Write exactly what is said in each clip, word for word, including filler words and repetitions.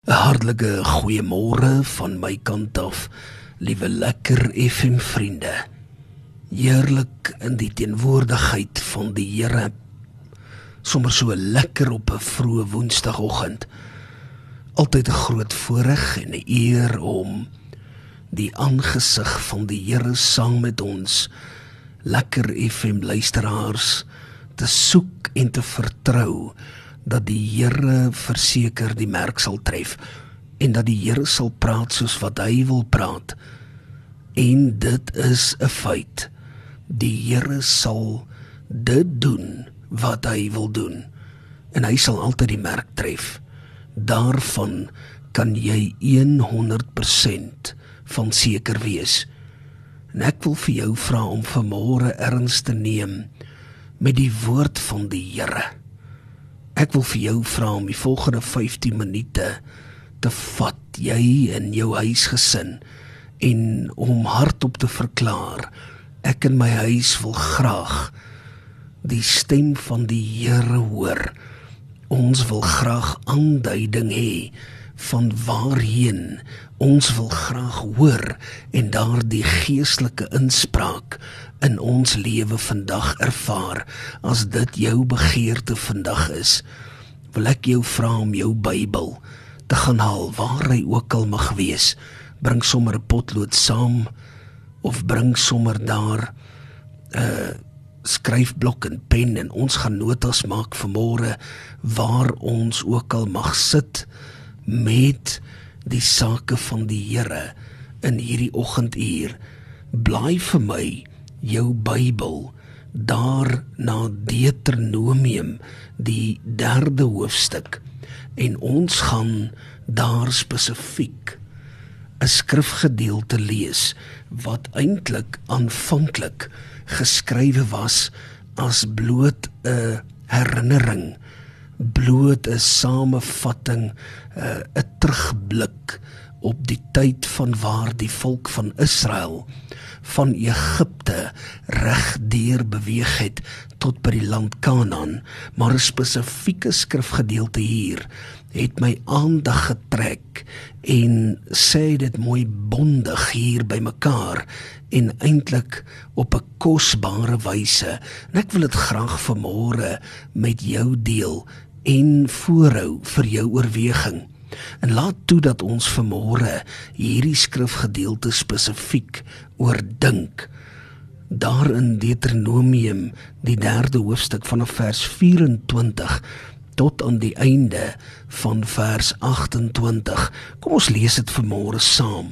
'n hartlike goeiemôre van my kant af, liewe lekker F M vriende. Heerlik in die teenwoordigheid van die Here, sommer so lekker op 'n vroeë woensdagoggend. Altyd 'n groot voorreg en 'n eer om die aangesig van die Here saam met ons lekker F M luisteraars te soek en te vertrou dat die Here verseker die merk sal tref en dat die Here sal praat soos wat hy wil praat. En dit is 'n feit. Die Here sal dit doen wat hy wil doen. En hy sal altyd die merk tref. Daarvan kan jy honderd persent van seker wees. En ek wil vir jou vra om vanmôre erns te neem met die woord van die Here. Ek wil vir jou vra om die volgende vyftien minute te vat, jy en jou huisgesin, en om hardop te verklaar, ek in my huis wil graag die stem van die Here hoor. Ons wil graag aanduiding hê van waarheen ons wil graag hoor en daardie geestelike inspraak in ons lewe vandag ervaar. As dit jou begeerte vandag is, wil ek jou vra om jou Bybel te gaan haal, waar hy ook al mag wees. Bring sommer 'n potlood saam, of bring sommer daar 'n uh, skryfblok en pen, en ons gaan notas maak vanmôre, waar ons ook al mag sit met die sake van die Here in hierdie oggenduur. Blaai vir my jou Bybel daar na Deuteronomium, die derde hoofstuk, en ons gaan daar spesifiek 'n skrifgedeelte lees wat eintlik aanvanklik geskrywe was as bloot 'n herinnering, bloot 'n samevatting, 'n terugblik op die tyd van waar die volk van Israel van Egipte regdeur beweeg het tot by die land Kanaan. Maar 'n spesifieke skrifgedeelte hier het my aandag getrek en sê dit mooi bondig hier by mekaar en eintlik op 'n kosbare wyse. En ek wil dit graag vanmôre met jou deel en voorhou vir jou oorweging. En laat toe dat ons vanmôre hierdie skrifgedeelte spesifiek oordink. Daar in Deuteronomium, die derde hoofstuk, vanaf vers vyf-en-twintig tot aan die einde van vers agt-en-twintig. Kom ons lees dit vanmôre saam.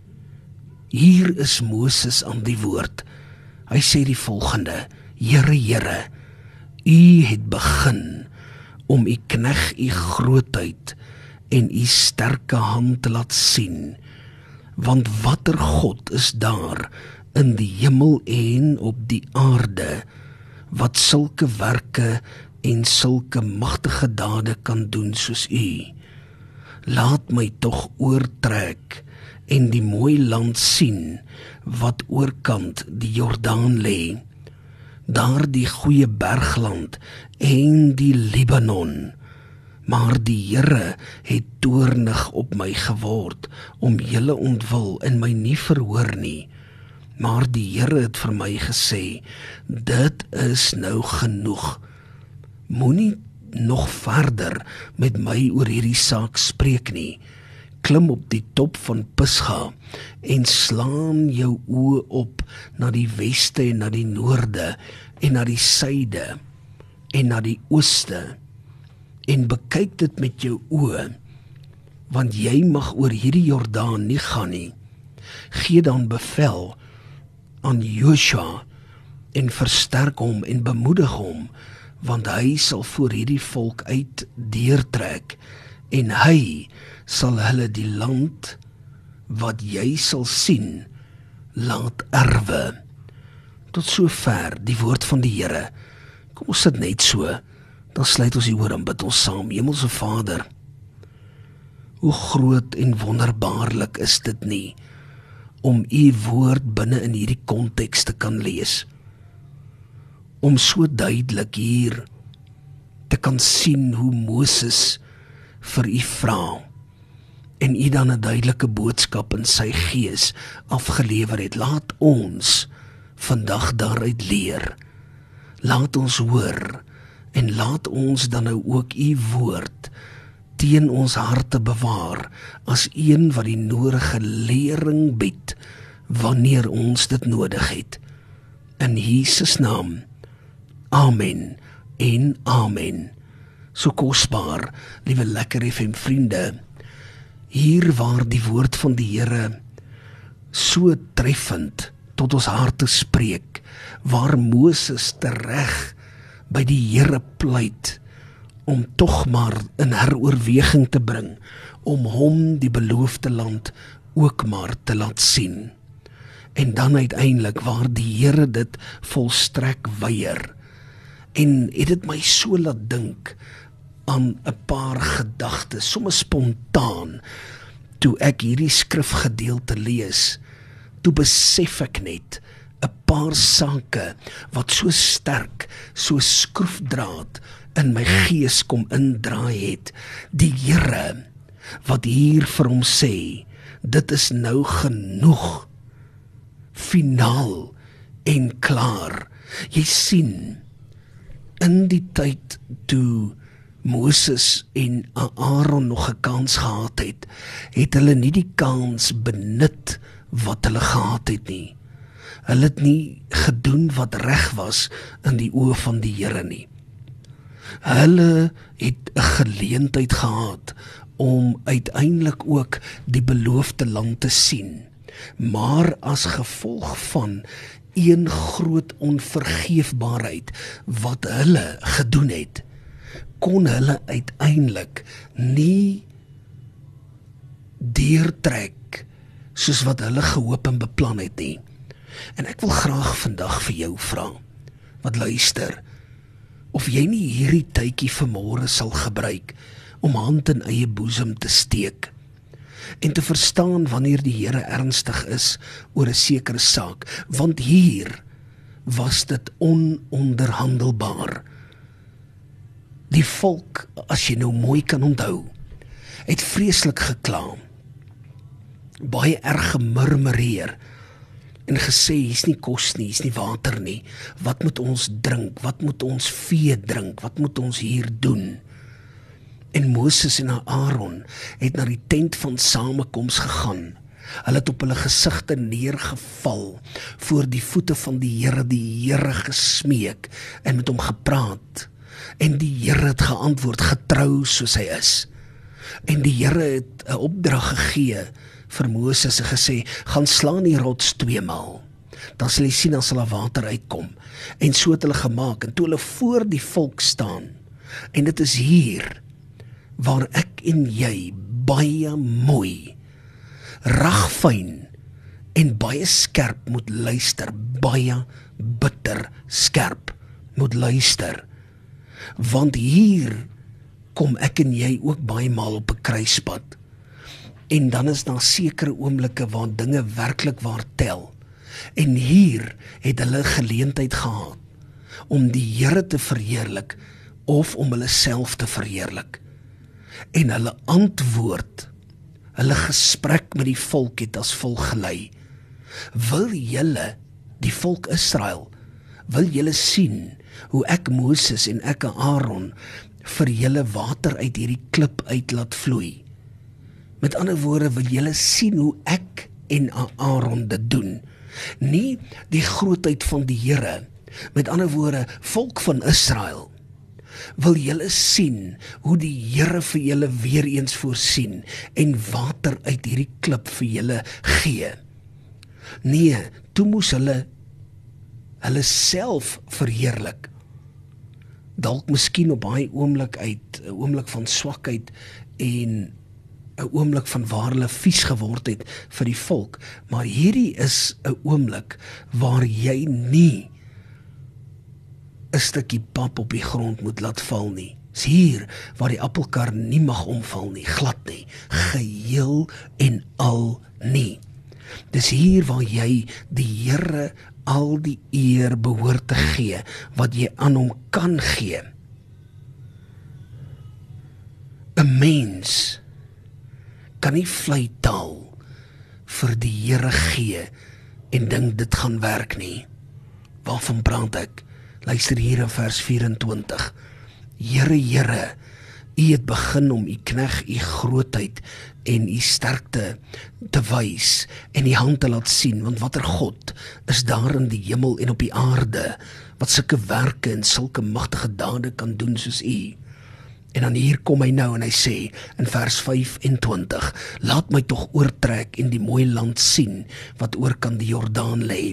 Hier is Moses aan die woord. Hy sê die volgende: Here, Here, U het begin om U knegg U grootheid en U sterke hand te laat sien. Want watter God is daar in die hemel en op die aarde, wat sulke werke en sulke magtige dade kan doen soos U? Laat my tog oortrek en die mooi land sien, wat oorkant die Jordaan lê, daar die goeie bergland en die Libanon. Maar die Here het toornig op my geword, om julle ontwil en my nie verhoor nie. Maar die Here het vir my gesê, dit is nou genoeg. Moenie nog verder met my oor hierdie saak spreek nie. Klim op die top van Pisga en slaan jou oë op na die weste en na die noorde en na die suide en na die ooste, en bekyk dit met jou oë, want jy mag oor hierdie Jordaan nie gaan nie. Gee dan bevel aan Joshua en versterk hom en bemoedig hom, want hy sal voor hierdie volk uit deurtrek, en hy sal hulle die land wat jy sal sien laat erwe. Tot sover die woord van die Here. Kom ons sit net so, dan sluit ons die oor en bid ons saam. Hemelse Vader, hoe groot en wonderbaarlik is dit nie om U woord binne in hierdie konteks te kan lees, om so duidelik hier te kan sien hoe Moses vir U vra, en U dan 'n duidelike boodskap in sy gees afgelewer het. Laat ons vandag daaruit leer. Laat ons hoor en laat ons dan nou ook U woord teen ons harte bewaar as een wat die nodige lering bied wanneer ons dit nodig het. In Jesus naam. Amen en amen. So kosbaar, liewe Lekker F M vriende, hier waar die woord van die Here so treffend tot ons harte spreek, waar Moses tereg by die Here pleit, om tog maar in heroorweging te bring, om hom die beloofde land ook maar te laat sien. En dan uiteindelik waar die Here dit volstrek weier, en het dit my so laat dink aan 'n paar gedagtes, soms spontaan, toe ek hierdie skrifgedeelte lees, toe besef ek net 'n paar sake wat so sterk, so skroefdraad in my gees kom indraai het. Die Here wat hier vir hom sê, dit is nou genoeg, finaal en klaar. Jy sien, in die tyd toe Moses en Aaron nog 'n kans gehad het, het hulle nie die kans benut wat hulle gehad het nie. Hulle het nie gedoen wat reg was in die oë van die Here nie. Hulle het 'n geleentheid gehad om uiteindelik ook die beloofde land te sien, maar as gevolg van een groot onvergeefbaarheid wat hulle gedoen het, kon hulle uiteindelik nie deurtrek soos wat hulle gehoop en beplan het nie. En ek wil graag vandag vir jou vra, wat luister, of jy nie hierdie tydjie vanmôre sal gebruik om hand in eie boesem te steek en te verstaan wanneer die Here ernstig is oor 'n sekere saak, want hier was dit ononderhandelbaar. Die volk, as jy nou mooi kan onthou, het vreeslik gekla, baie erg gemurmureer en gesê, hier's nie kos nie, hier's nie water nie, wat moet ons drink, wat moet ons vee drink, wat moet ons hier doen? En Moses en Aaron het na die tent van samekoms gegaan. Hulle het op hulle gesigte neergeval voor die voete van die Here, die Here gesmeek en met hom gepraat. En die Here het geantwoord, getrou soos hy is. En die Here het 'n opdrag gegee vir Moses en gesê, gaan slaan die rots tweemaal. Dan sal jy sien, dan sal daar water uitkom. En so het hulle gemaak, en toe hulle voor die volk staan, en dit is hier, waar ek en jy baie mooi, ragfyn en baie skerp moet luister, baie bitter skerp moet luister, want hier kom ek en jy ook baie maal op 'n kruispunt, en dan is daar sekere oomblikke waar dinge werklik waar tel, en hier het hulle geleentheid gehad om die Here te verheerlik of om hulle self te verheerlik. En hulle antwoord, hulle gesprek met die volk het as volg gelei. Wil julle, die volk Israel, wil julle sien hoe ek Moses en ek Aaron vir julle water uit hierdie klip uit laat vloei? Met ander woorde, wil julle sien hoe ek en Aaron dit doen? Nie die grootheid van die Here, met ander woorde, volk van Israel. Wil julle sien hoe die Here vir julle weer eens voorsien en water uit hierdie klip vir julle gee? Nee, toe moes hulle hulle self verheerlik. Dalk miskien op baie oomblik uit, 'n oomblik van swakheid en 'n oomblik van waar hulle vies geword het vir die volk, maar hierdie is 'n oomblik waar jy nie 'n stukkie pap op die grond moet laat val nie. Dis hier waar die appelkar nie mag omval nie, glad nie, geheel en al nie. Dis hier waar jy die Here al die eer behoort te gee, wat jy aan hom kan gee. 'n Mens kan nie vlei taal vir die Here gee en dink dit gaan werk nie. Waarvan praat ek? Luister hier in vers vyf-en-twintig. Here, Here, U het begin om U knegg U grootheid en U sterkte te wys en U hand te laat sien, want watter God is daar in die hemel en op die aarde, wat sulke werke en sulke magtige dade kan doen soos U. En dan hier kom hy nou en hy sê in vers vyf-en-twintig, laat my tog oortrek en die mooi land sien, wat oor kan die Jordaan lê.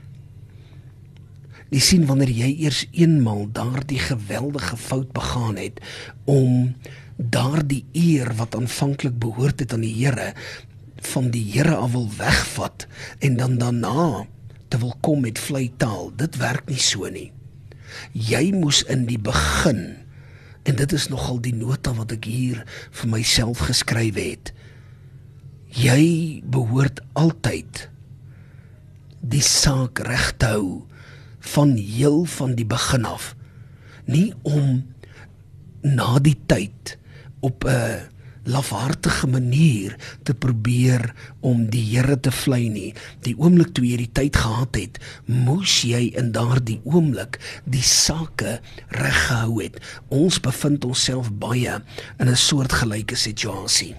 Die sien wanneer jy eers eenmaal daardie geweldige fout begaan het, om daardie eer wat aanvanklik behoort het aan die Here, van die Here af wil wegvat, en dan daarna te wil kom met vlei taal, dit werk nie so nie. Jy moes in die begin, en dit is nogal die nota wat ek hier vir myself geskryf het, jy behoort altyd die saak reg te hou, van heel van die begin af, nie om na die tyd op 'n lafhartige manier te probeer om die Here te vlei nie. Die oomblik toe jy die tyd gehad het, moes jy in daardie oomblik die sake reg gehou het. Ons bevind onsself baie in 'n soortgelyke situasie.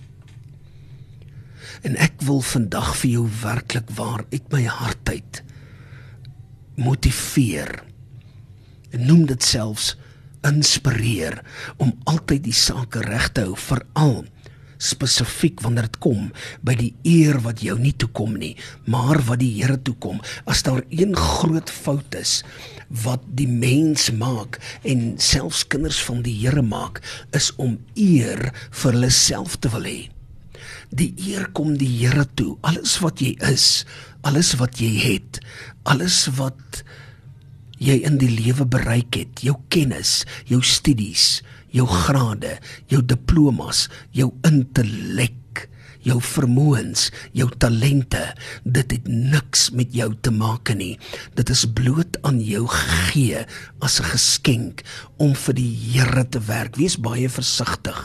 En ek wil vandag vir jou werklik waar uit my hart uit motiveer, en noem dit selfs inspireer, om altyd die sake reg te hou, veral spesifiek wanneer dit kom by die eer wat jou nie toekom nie, maar wat die Here toekom. As daar een groot fout is wat die mens maak, en selfs kinders van die Here maak, is om eer vir hulle self te wil hê. Die eer kom die Here toe, alles wat jy is, alles wat jy het, alles wat jy in die lewe bereik het, jou kennis, jou studies, jou grade, jou diplomas, jou intellek, jou vermoëns, jou talente, dit het niks met jou te maak nie. Dit is bloot aan jou gegee as 'n geskenk om vir die Here te werk. Wees baie versigtig,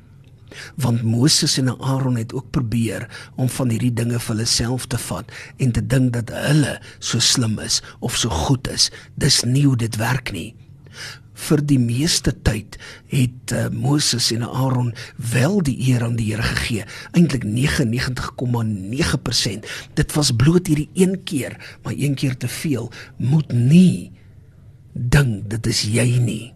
want Moses en Aaron het ook probeer om van hierdie dinge vir hulle self te vat en te dink dat hulle so slim is of so goed is. Dis nie hoe dit werk nie. Vir die meeste tyd het uh, Moses en Aaron wel die eer aan die Here gegee, eintlik negenennegentig komma nege persent. Dit was bloot hierdie een keer, maar een keer te veel. Moet nie dink dit is jy nie.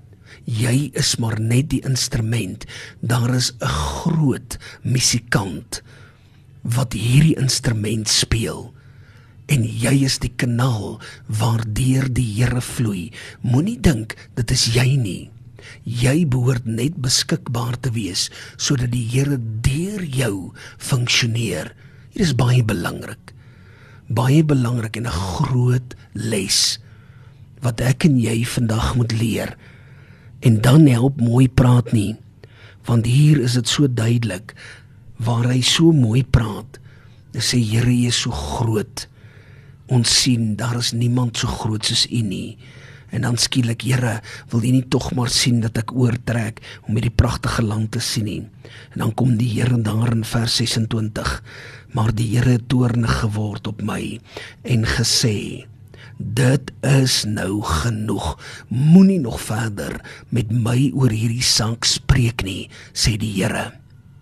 Jy is maar net die instrument. Daar is 'n groot musikant wat hierdie instrument speel, en jy is die kanaal waardeur die Here vloei. Moenie dink dit is jy nie. Jy behoort net beskikbaar te wees, sodat die Here deur jou funksioneer. Hier is baie belangrik, baie belangrik en 'n groot les, wat ek en jy vandag moet leer. En dan help mooi praat nie, want hier is dit so duidelik, waar hy so mooi praat, en sê, Here, U is so groot, ons sien, daar is niemand so groot soos U nie, en dan skielik, Here, wil U nie tog maar sien dat ek oortrek, om hierdie prachtige land te sien nie, en dan kom die Here daar in vers ses-en-twintig, maar die Here het toornig geword op my, en gesê, dit is nou genoeg, moenie nog verder met my oor hierdie saak spreek nie, sê die Here.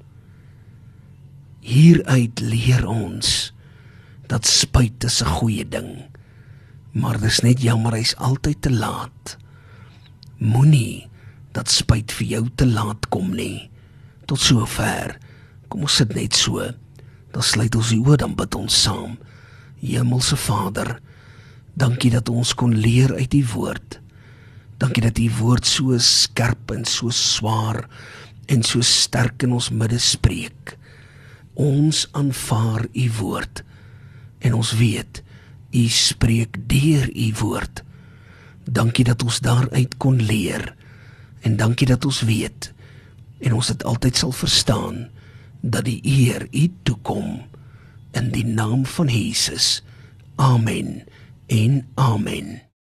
Hieruit leer ons, dat spyt is 'n goeie ding, maar dis net jammer, hy's altyd te laat. Moenie dat spyt vir jou te laat kom nie. Tot sover, kom ons sit net so, dan sluit ons die oë, dan bid ons saam. Hemelse Vader, dankie dat ons kon leer uit die woord. Dankie dat die woord so skerp en so swaar en so sterk in ons midde spreek. Ons aanvaar U woord en ons weet, U spreek deur U woord. Dankie dat ons daaruit kon leer en dankie dat ons weet en ons dit altyd sal verstaan dat die eer U toekom in die naam van Jesus. Amen en amen.